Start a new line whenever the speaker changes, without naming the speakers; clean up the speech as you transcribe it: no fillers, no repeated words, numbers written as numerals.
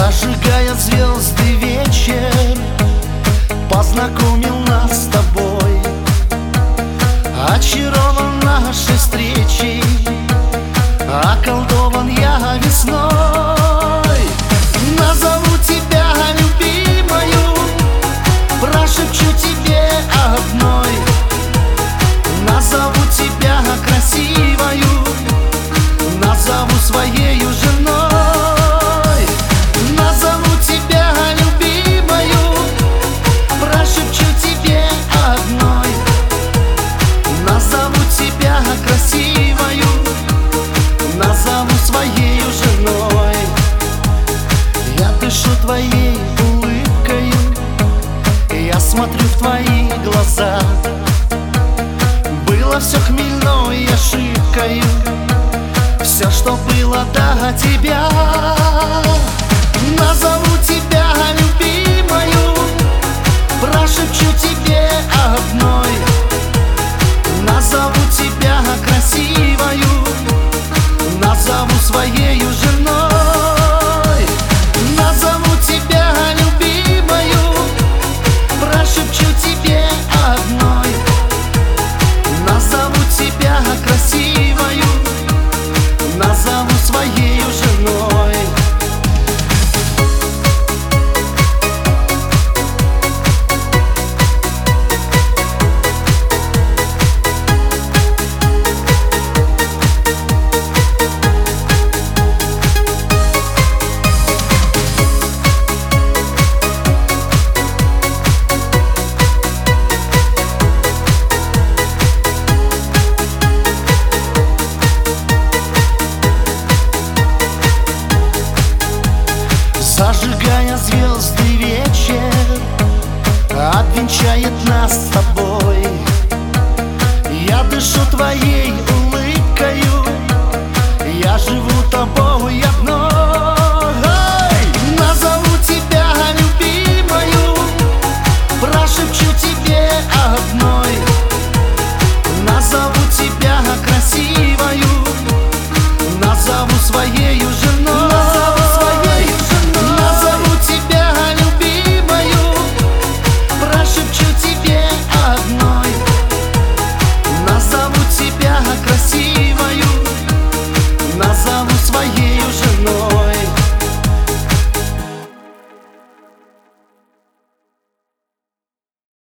Зажигая звезды вечер, познакомил нас с тобой. Очарован нашей встречей, околдован я весной. Назову тебя любимою, прошепчу тебе одной. Назову тебя красивою, назову своею женой. Назову тебя любимою, прошепчу тебе одной. Назову тебя красивою, назову своею женой. Я дышу твоей улыбкою, я смотрю в твои глаза. Было все хмельной ошибкою, все, что было до тебя. Назову тебя любимою, прошепчу тебе одной. Назову тебя красивою, назову своею женой. Назову тебя любимою, прошепчу тебе одной. Назову тебя красивою, назову своею женой. Зажигая звезды вечер, обвенчает нас с тобой. Я дышу твоей улыбкою, я живу тобой одной.